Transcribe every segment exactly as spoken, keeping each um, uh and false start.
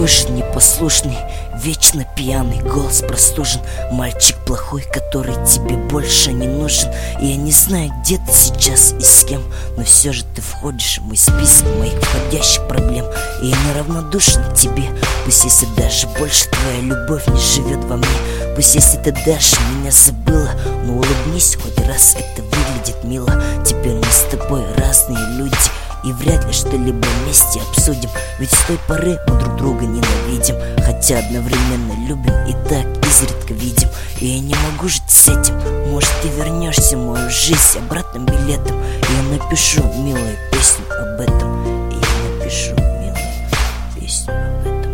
такой же непослушный, вечно пьяный, голос простужен. Мальчик плохой, который тебе больше не нужен. И я не знаю, где ты сейчас и с кем, но все же ты входишь в мой список моих входящих проблем. И я неравнодушен к тебе. Пусть если даже больше твоя любовь не живет во мне, пусть если ты дальше меня забыла, но улыбнись хоть раз, это выглядит мило. Теперь мы с тобой разные люди, и вряд ли что-либо вместе обсудим. Ведь с той поры мы друг друга ненавидим, хотя одновременно любим и так изредка видим. И я не могу жить с этим. Может, ты вернешься в мою жизнь обратным билетом, и я напишу милую песню об этом. И я напишу милую песню об этом.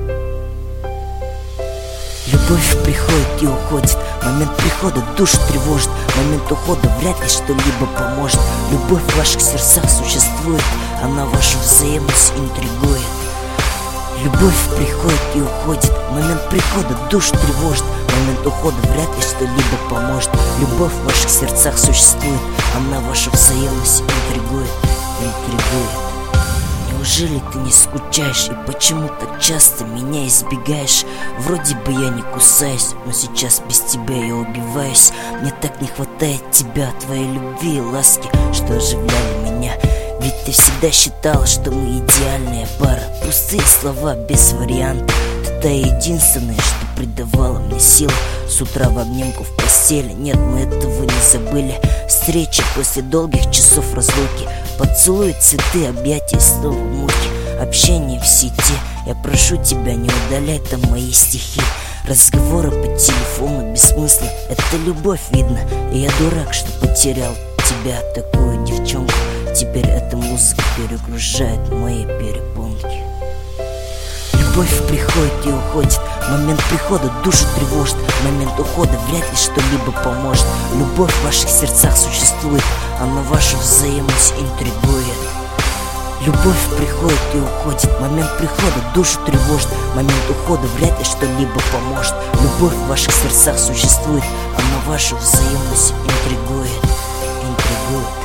Любовь приходит и уходит, момент прихода душу тревожит, момент ухода вряд ли что-либо поможет. Любовь в ваших сердцах существует, она вашу взаимность интригует. Любовь приходит и уходит, момент прихода душу тревожит, момент ухода вряд ли что-либо поможет. Любовь в ваших сердцах существует, она вашу взаимность интригует, интригует. Неужели ты не скучаешь и почему так часто меня избегаешь? Вроде бы я не кусаюсь, но сейчас без тебя я убиваюсь. Мне так не хватает тебя, твоей любви и ласки, что оживляли меня. Ведь ты всегда считала, что мы идеальная пара. Пустые слова без вариантов. Ты та единственная, что придавала мне силы. С утра в обнимку в постели, нет, мы этого не забыли. Встречи после долгих часов разлуки, поцелуи, цветы, объятия, снова муки. Общение в сети, я прошу тебя, не удаляй там мои стихи. Разговоры по телефону без смысла, это любовь видно. И я дурак, что потерял тебя, такую девчонку. Теперь эта музыка перегружает мои перепонки. Любовь приходит и уходит, момент прихода душу тревожит, момент ухода вряд ли что-либо поможет. Любовь в ваших сердцах существует, она вашу взаимность интригует. Любовь приходит и уходит, момент прихода душу тревожит, момент ухода вряд ли что-либо поможет. Любовь в ваших сердцах существует, она вашу взаимность интригует, интригует.